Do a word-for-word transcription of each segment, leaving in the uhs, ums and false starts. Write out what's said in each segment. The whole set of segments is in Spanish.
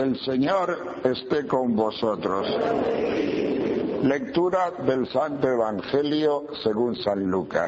El Señor esté con vosotros. Lectura del Santo Evangelio según San Lucas.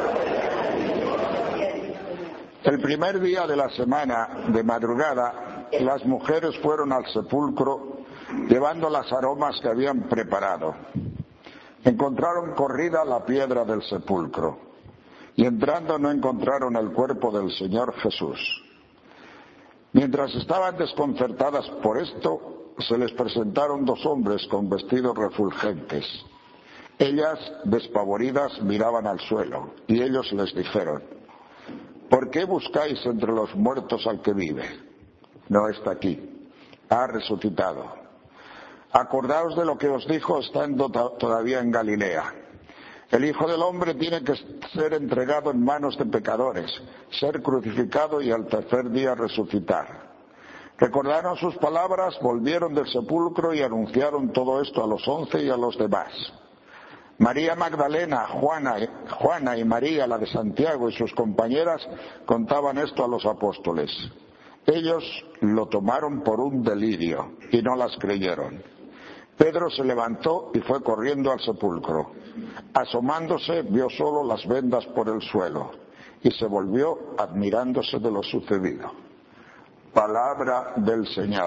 El primer día de la semana, de madrugada, las mujeres fueron al sepulcro llevando las aromas que habían preparado. Encontraron corrida la piedra del sepulcro y entrando no encontraron el cuerpo del Señor Jesús. Mientras estaban desconcertadas por esto, se les presentaron dos hombres con vestidos refulgentes. Ellas, despavoridas, miraban al suelo, y ellos les dijeron: ¿por qué buscáis entre los muertos al que vive? No está aquí, ha resucitado. Acordaos de lo que os dijo estando todavía en Galilea. El Hijo del Hombre tiene que ser entregado en manos de pecadores, ser crucificado y al tercer día resucitar. Recordaron sus palabras, volvieron del sepulcro y anunciaron todo esto a los once y a los demás. María Magdalena, Juana, Juana y María, la de Santiago, y sus compañeras contaban esto a los apóstoles. Ellos lo tomaron por un delirio y no las creyeron. Pedro se levantó y fue corriendo al sepulcro. Asomándose, vio solo las vendas por el suelo y se volvió admirándose de lo sucedido. Palabra del Señor.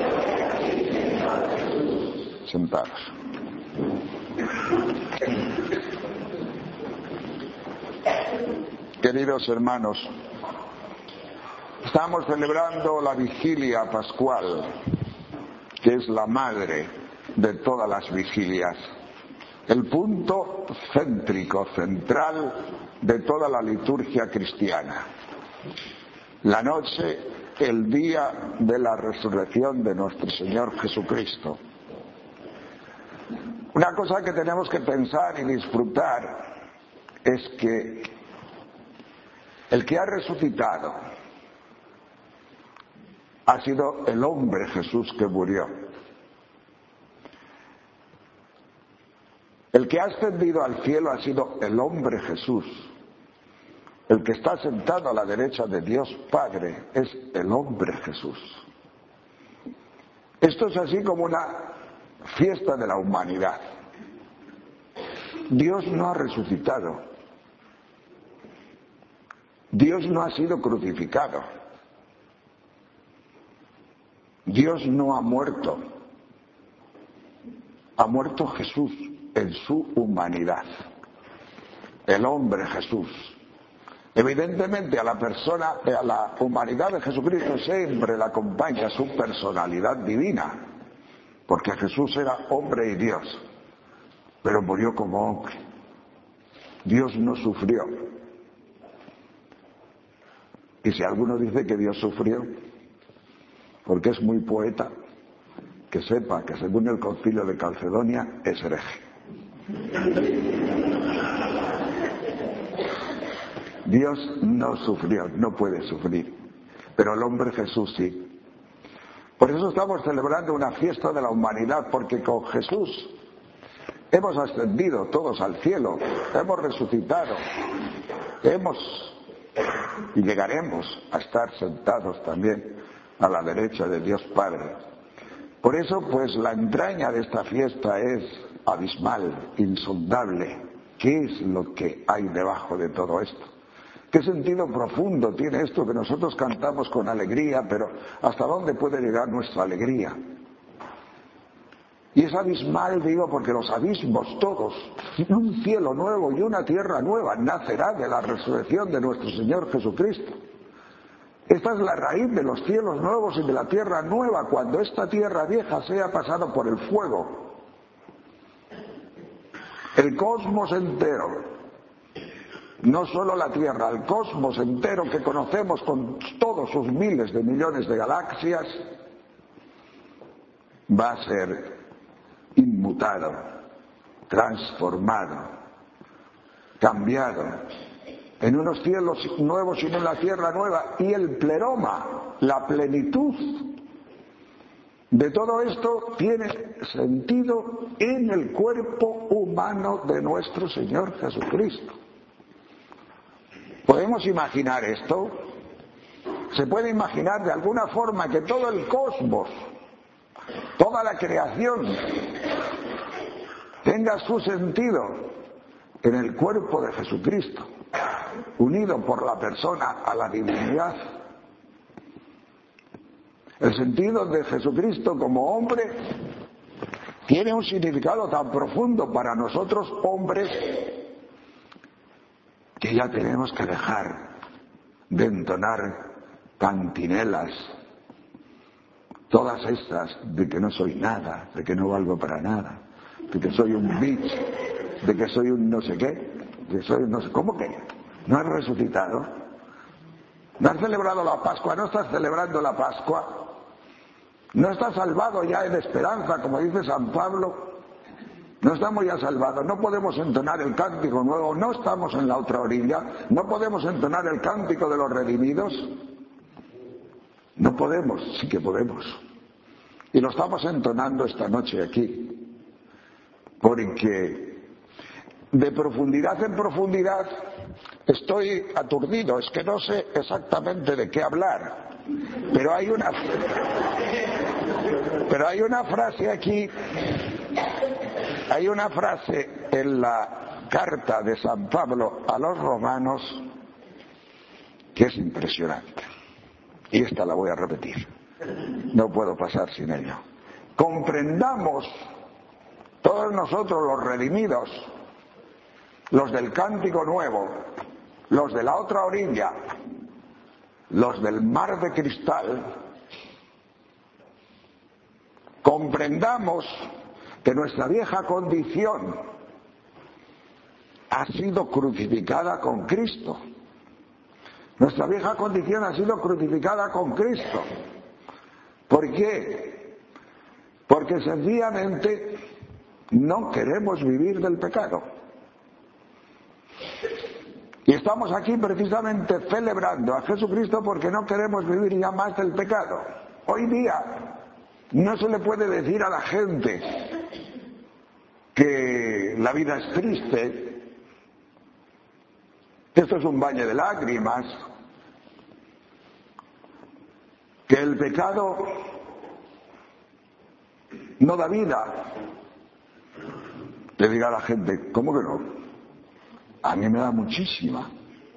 Sentados. Queridos hermanos, estamos celebrando la vigilia pascual, que es la madre de todas las vigilias, el punto céntrico, central de toda la liturgia cristiana. La noche, el día de la resurrección de nuestro Señor Jesucristo. Una cosa que tenemos que pensar y disfrutar es que el que ha resucitado ha sido el hombre Jesús que murió. El que ha ascendido al cielo ha sido el hombre Jesús. El que está sentado a la derecha de Dios Padre es el hombre Jesús. Esto es así como una fiesta de la humanidad. Dios no ha resucitado. Dios no ha sido crucificado. Dios no ha muerto. Ha muerto Jesús en su humanidad. El hombre Jesús. Evidentemente a la persona, a la humanidad de Jesucristo siempre le acompaña su personalidad divina, porque Jesús era hombre y Dios, pero murió como hombre. Dios no sufrió. Y si alguno dice que Dios sufrió, porque es muy poeta, que sepa que según el Concilio de Calcedonia es hereje. Dios no sufrió, no puede sufrir, pero el hombre Jesús sí. Por eso estamos celebrando una fiesta de la humanidad, porque con Jesús hemos ascendido todos al cielo, hemos resucitado, hemos y llegaremos a estar sentados también a la derecha de Dios Padre. Por eso, pues, la entraña de esta fiesta es abismal, insondable. ¿Qué es lo que hay debajo de todo esto? ¿Qué sentido profundo tiene esto que nosotros cantamos con alegría, pero hasta dónde puede llegar nuestra alegría? Y es abismal, digo, porque los abismos todos, un cielo nuevo y una tierra nueva, nacerá de la resurrección de nuestro Señor Jesucristo. Esta es la raíz de los cielos nuevos y de la tierra nueva, cuando esta tierra vieja sea pasada por el fuego. El cosmos entero, no solo la tierra, el cosmos entero que conocemos con todos sus miles de millones de galaxias, va a ser inmutado, transformado, cambiado en unos cielos nuevos y en una tierra nueva. Y el pleroma, la plenitud de todo esto, tiene sentido en el cuerpo humano de nuestro Señor Jesucristo. ¿Podemos imaginar esto? ¿Se puede imaginar de alguna forma que todo el cosmos toda la creación tenga su sentido en el cuerpo de Jesucristo, unido por la persona a la divinidad. El sentido de Jesucristo como hombre tiene un significado tan profundo para nosotros hombres que ya tenemos que dejar de entonar cantinelas, todas estas de que no soy nada, de que no valgo para nada, de que soy un bitch, de que soy un no sé qué, de que soy no sé, ¿cómo que? ¿No has resucitado? ¿No has celebrado la Pascua? ¿No estás celebrando la Pascua? ¿No estás salvado ya en esperanza, como dice San Pablo? No estamos ya salvados, no podemos entonar el cántico nuevo, no estamos en la otra orilla, no podemos entonar el cántico de los redimidos. No podemos, sí que podemos. Y lo estamos entonando esta noche aquí, porque de profundidad en profundidad estoy aturdido, es que no sé exactamente de qué hablar, pero hay una pero hay una frase aquí, hay una frase en la carta de San Pablo a los romanos que es impresionante, y esta la voy a repetir, no puedo pasar sin ello. Comprendamos todos nosotros los redimidos, los del cántico nuevo, los de la otra orilla, los del mar de cristal, comprendamos que nuestra vieja condición ha sido crucificada con Cristo. Nuestra vieja condición ha sido crucificada con Cristo. ¿Por qué? Porque sencillamente no queremos vivir del pecado. Y estamos aquí precisamente celebrando a Jesucristo porque no queremos vivir ya más del pecado. Hoy día no se le puede decir a la gente que la vida es triste, que esto es un valle de lágrimas, que el pecado no da vida. Le diga a la gente, ¿cómo que no? A mí me da muchísima.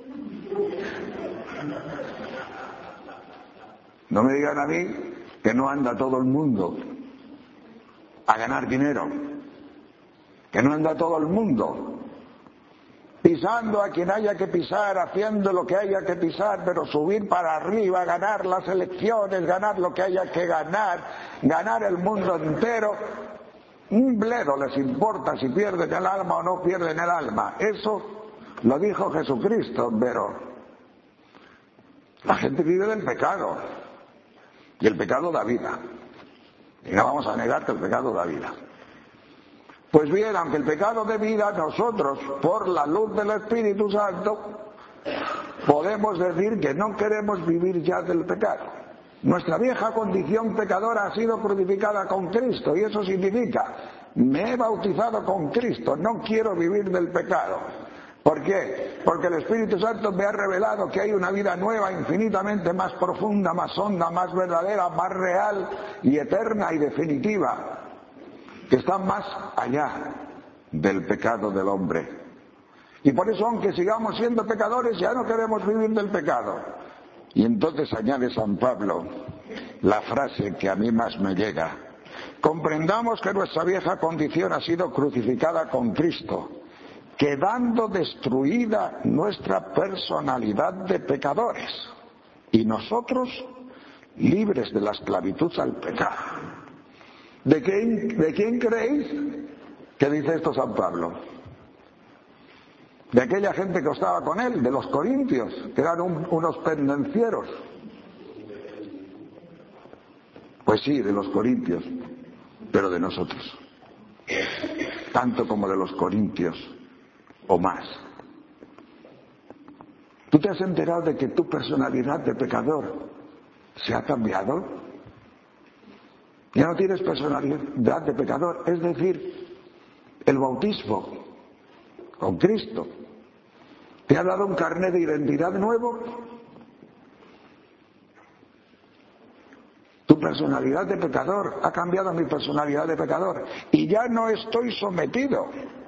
No me digan a mí que no anda todo el mundo a ganar dinero, que no anda todo el mundo pisando a quien haya que pisar, haciendo lo que haya que pisar, pero subir para arriba, ganar las elecciones, ganar lo que haya que ganar, ganar el mundo entero. Un bledo les importa si pierden el alma o no pierden el alma. Eso lo dijo Jesucristo, pero la gente vive del pecado. Y el pecado da vida. Y no vamos a negar que el pecado da vida. Pues bien, aunque el pecado dé vida, nosotros, por la luz del Espíritu Santo, podemos decir que no queremos vivir ya del pecado. Nuestra vieja condición pecadora ha sido crucificada con Cristo, y eso significa, me he bautizado con Cristo, no quiero vivir del pecado. ¿Por qué? Porque el Espíritu Santo me ha revelado que hay una vida nueva, infinitamente más profunda, más honda, más verdadera, más real y eterna y definitiva, que está más allá del pecado del hombre. Y por eso, aunque sigamos siendo pecadores, ya no queremos vivir del pecado. Y entonces añade San Pablo la frase que a mí más me llega: comprendamos que nuestra vieja condición ha sido crucificada con Cristo, quedando destruida nuestra personalidad de pecadores, y nosotros libres de la esclavitud al pecado. ¿De quién, de quién creéis que dice esto San Pablo? De aquella gente que estaba con él, de los corintios, que eran un, unos pendencieros. Pues sí, de los corintios, pero de nosotros, tanto como de los corintios o más. ¿Tú te has enterado de que tu personalidad de pecador se ha cambiado? Ya no tienes personalidad de pecador, es decir, el bautismo con Cristo te ha dado un carnet de identidad nuevo. Tu personalidad de pecador, ha cambiado mi personalidad de pecador. Y ya no estoy sometido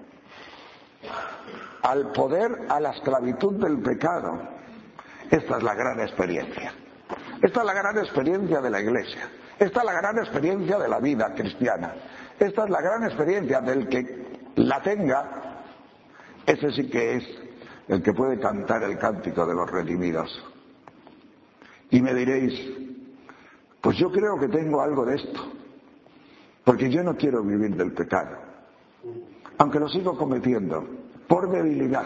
al poder, a la esclavitud del pecado. Esta es la gran experiencia. Esta es la gran experiencia de la Iglesia. Esta es la gran experiencia de la vida cristiana. Esta es la gran experiencia del que la tenga. Ese sí que es el que puede cantar el cántico de los redimidos. Y me diréis, pues yo creo que tengo algo de esto, porque yo no quiero vivir del pecado, aunque lo sigo cometiendo, por debilidad.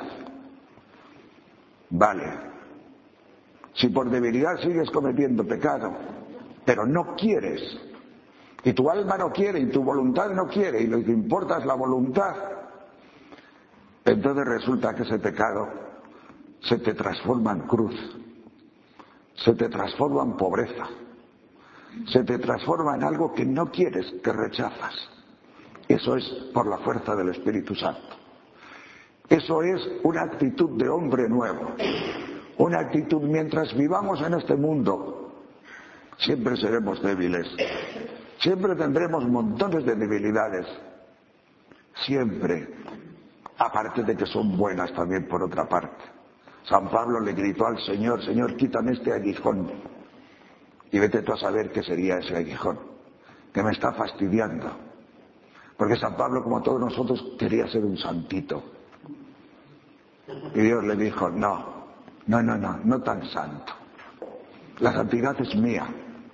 Vale, si por debilidad sigues cometiendo pecado, pero no quieres, y tu alma no quiere, y tu voluntad no quiere, y lo que importa es la voluntad, entonces resulta que ese pecado se te transforma en cruz, se te transforma en pobreza, se te transforma en algo que no quieres, que rechazas. Eso es por la fuerza del Espíritu Santo. Eso es una actitud de hombre nuevo, una actitud. Mientras vivamos en este mundo, siempre seremos débiles, siempre tendremos montones de debilidades, siempre, aparte de que son buenas también por otra parte. San Pablo le gritó al Señor: Señor, quítame este aguijón. Y vete tú a saber qué sería ese aguijón, que me está fastidiando. Porque San Pablo, como todos nosotros, quería ser un santito. Y Dios le dijo: no, no, no, no, no tan santo. La santidad es mía.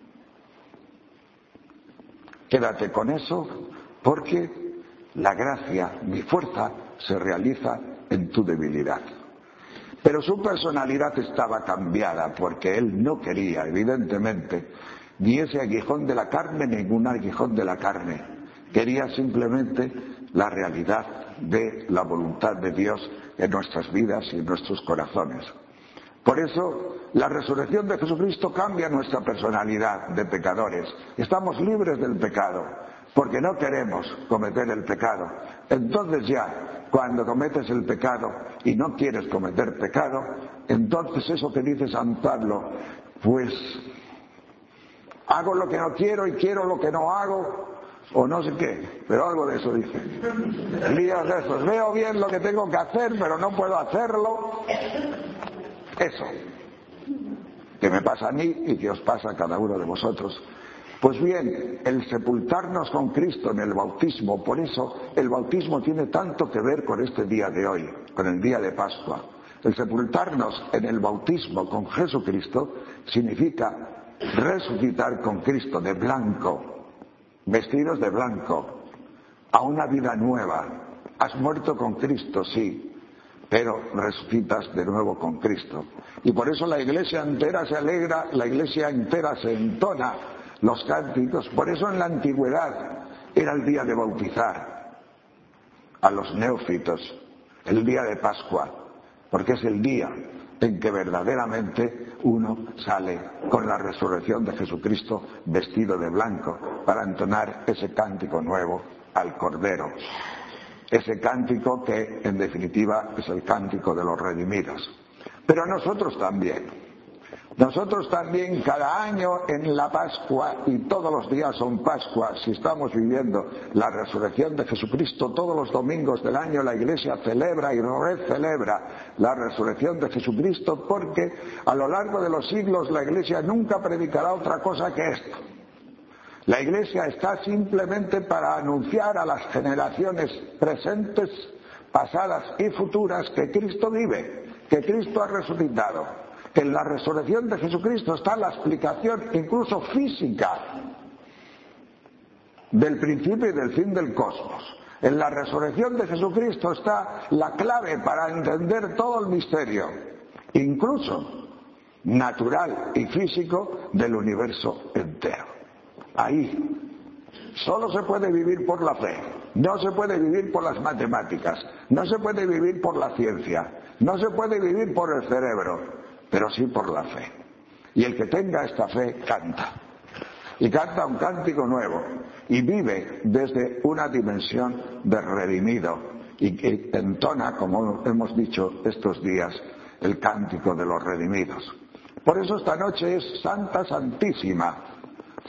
Quédate con eso, porque la gracia, mi fuerza, se realiza en tu debilidad. Pero su personalidad estaba cambiada, porque él no quería, evidentemente, ni ese aguijón de la carne, ni ningún aguijón de la carne. Quería simplemente la realidad de la voluntad de Dios en nuestras vidas y en nuestros corazones. Por eso, la resurrección de Jesucristo cambia nuestra personalidad de pecadores. Estamos libres del pecado, porque no queremos cometer el pecado. Entonces ya, cuando cometes el pecado y no quieres cometer pecado, entonces eso que dice San Pablo, pues hago lo que no quiero y quiero lo que no hago, o no sé qué, pero algo de eso dice. Líos de esos, veo bien lo que tengo que hacer, pero no puedo hacerlo. Eso, que me pasa a mí y que os pasa a cada uno de vosotros. Pues bien, el sepultarnos con Cristo en el bautismo, por eso el bautismo tiene tanto que ver con este día de hoy, con el día de Pascua. El sepultarnos en el bautismo con Jesucristo significa resucitar con Cristo de blanco, vestidos de blanco, a una vida nueva. Has muerto con Cristo, sí, pero resucitas de nuevo con Cristo. Y por eso la iglesia entera se alegra, la iglesia entera se entona los cánticos. Por eso en la antigüedad era el día de bautizar a los neófitos, el día de Pascua, porque es el día en que verdaderamente uno sale con la resurrección de Jesucristo vestido de blanco para entonar ese cántico nuevo al Cordero. Ese cántico que en definitiva es el cántico de los redimidos. Pero nosotros también. Nosotros también cada año en la Pascua, y todos los días son Pascua, si estamos viviendo la resurrección de Jesucristo, todos los domingos del año la Iglesia celebra y recelebra la resurrección de Jesucristo, porque a lo largo de los siglos la Iglesia nunca predicará otra cosa que esto. La Iglesia está simplemente para anunciar a las generaciones presentes, pasadas y futuras que Cristo vive, que Cristo ha resucitado. Que en la resurrección de Jesucristo está la explicación incluso física del principio y del fin del cosmos. En la resurrección de Jesucristo está la clave para entender todo el misterio, incluso natural y físico, del universo entero. Ahí solo se puede vivir por la fe, no se puede vivir por las matemáticas, no se puede vivir por la ciencia, no se puede vivir por el cerebro, pero sí por la fe. Y el que tenga esta fe canta, y canta un cántico nuevo, y vive desde una dimensión de redimido, y que entona, como hemos dicho estos días, el cántico de los redimidos. Por eso esta noche es Santa Santísima,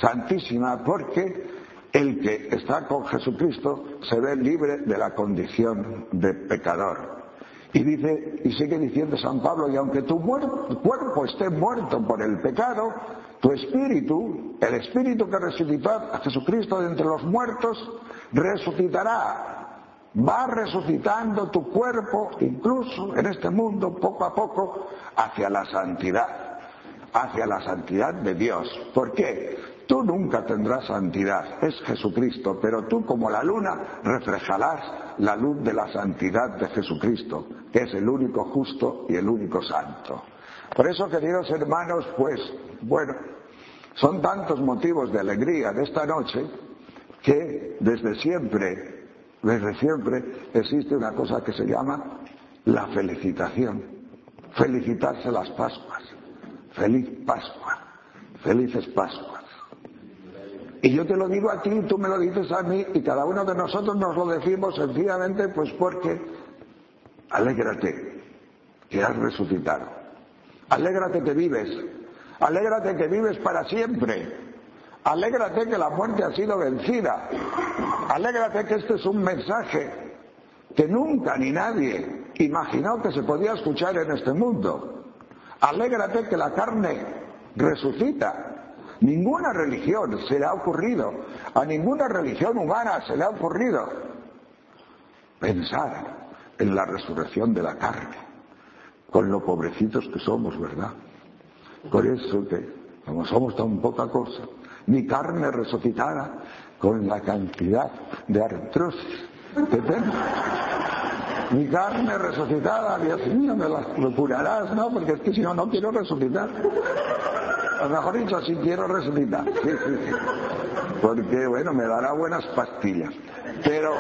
santísima, porque el que está con Jesucristo se ve libre de la condición de pecador. Y dice, y sigue diciendo San Pablo, y aunque tu cuerpo esté muerto por el pecado, tu espíritu, el espíritu que resucitó a Jesucristo de entre los muertos, resucitará. Va resucitando tu cuerpo, incluso en este mundo, poco a poco, hacia la santidad, hacia la santidad de Dios. ¿Por qué? Tú nunca tendrás santidad, es Jesucristo, pero tú como la luna reflejarás la luz de la santidad de Jesucristo, que es el único justo y el único santo. Por eso, queridos hermanos, pues, bueno, son tantos motivos de alegría de esta noche que desde siempre, desde siempre existe una cosa que se llama la felicitación. Felicitarse las Pascuas. Feliz Pascua. Felices Pascuas. Y yo te lo digo a ti, tú me lo dices a mí, y cada uno de nosotros nos lo decimos sencillamente pues porque alégrate que has resucitado. Alégrate que vives. Alégrate que vives para siempre. Alégrate que la muerte ha sido vencida. Alégrate que este es un mensaje que nunca ni nadie imaginó que se podía escuchar en este mundo. Alégrate que la carne resucita. Ninguna religión se le ha ocurrido, a ninguna religión humana se le ha ocurrido pensar en la resurrección de la carne, con lo pobrecitos que somos, ¿verdad? Por eso que, como somos tan poca cosa, mi carne resucitada con la cantidad de artrosis que tengo. Mi carne resucitada, Dios mío, me la me curarás, ¿no? Porque es que si no, no quiero resucitar. O mejor dicho, si quiero resucitar. Sí, sí, sí. Porque, bueno, me dará buenas pastillas. Pero,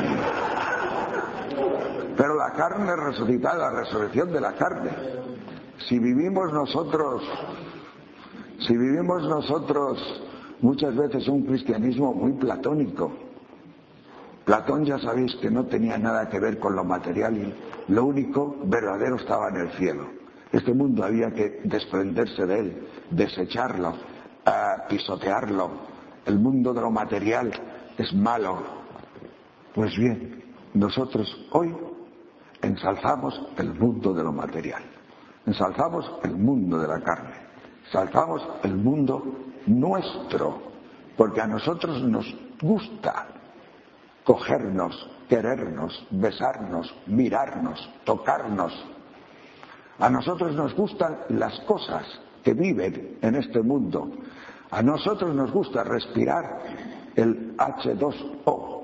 pero la carne resucitada, la resurrección de la carne. Si vivimos nosotros, si vivimos nosotros muchas veces un cristianismo muy platónico. Platón, ya sabéis que no tenía nada que ver con lo material y lo único verdadero estaba en el cielo. Este mundo había que desprenderse de él, desecharlo, uh, pisotearlo. El mundo de lo material es malo. Pues bien, nosotros hoy ensalzamos el mundo de lo material. Ensalzamos el mundo de la carne. Ensalzamos el mundo nuestro. Porque a nosotros nos gusta cogernos, querernos, besarnos, mirarnos, tocarnos. A nosotros nos gustan las cosas que viven en este mundo. A nosotros nos gusta respirar el hache dos o.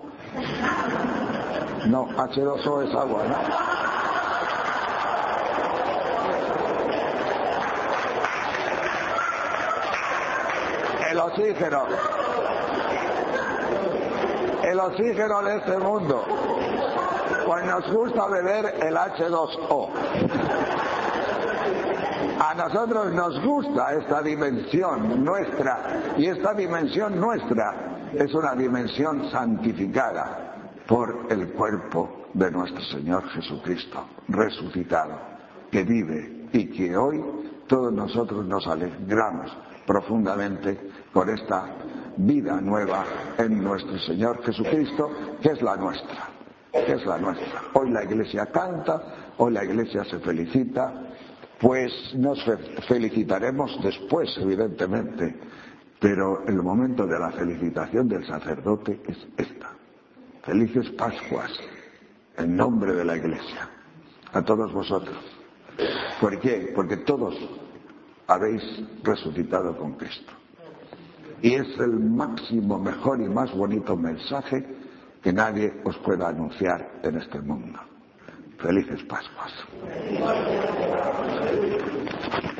No, hache dos o es agua, ¿no? El oxígeno. El oxígeno de este mundo. Pues nos gusta beber el hache dos o. A nosotros nos gusta esta dimensión nuestra, y esta dimensión nuestra es una dimensión santificada por el cuerpo de nuestro Señor Jesucristo, resucitado, que vive y que hoy todos nosotros nos alegramos profundamente por esta vida nueva en nuestro Señor Jesucristo, que es la nuestra, que es la nuestra. Hoy la Iglesia canta, hoy la Iglesia se felicita. Pues nos felicitaremos después, evidentemente, pero el momento de la felicitación del sacerdote es esta. Felices Pascuas, en nombre de la Iglesia, a todos vosotros. ¿Por qué? Porque todos habéis resucitado con Cristo. Y es el máximo, mejor y más bonito mensaje que nadie os pueda anunciar en este mundo. Felices Pascuas.